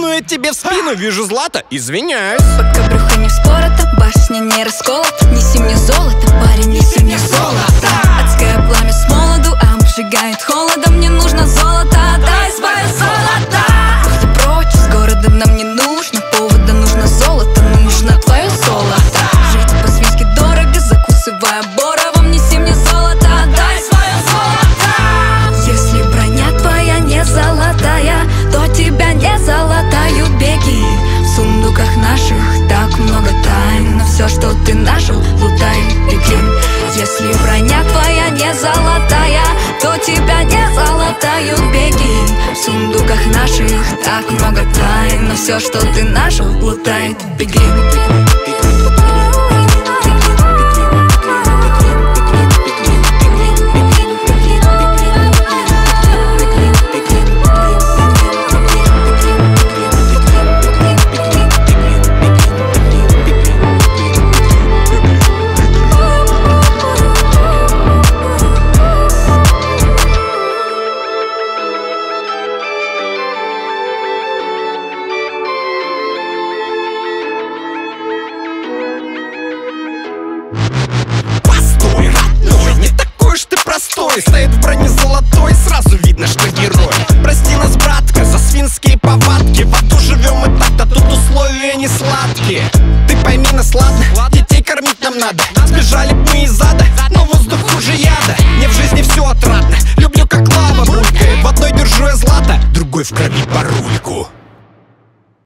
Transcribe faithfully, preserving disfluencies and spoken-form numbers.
я тебе в спину вижу злато, извиняюсь. Пока брюхо не вспорото, башня не расколота. Неси мне золото, парень, неси мне золото. Адское пламя с молоду обжигает холодом. Мне нужно золото, отдай свое золото. Ух ты прочь, с городом нам не нужно повода, нужно золото, нужно твое золото. Жить по-свински дорого, закусывая боровом. Неси мне золото, отдай свое золото. Если броня твоя не золотая, то тебя не золотают беги. В сундуках наших так много тайн, но все, что ты нашел, лутай, беги. Если броня твоя не золотая, то тебя не золотают беги. В сундуках наших так много тайн, но все, что ты нашел, лутай, беги. Постой, родной, не такой уж ты простой. Стоит в броне золотой, сразу видно, что герой. Прости нас, братка, за свинские повадки. В аду живем мы так-то, тут условия не сладкие. Ты пойми нас, ладно, детей кормить нам надо. Сбежали б мы из ада, но воздух хуже яда. Мне в жизни все отрадно, люблю как лава булькает. В одной держу я злато, другой в крови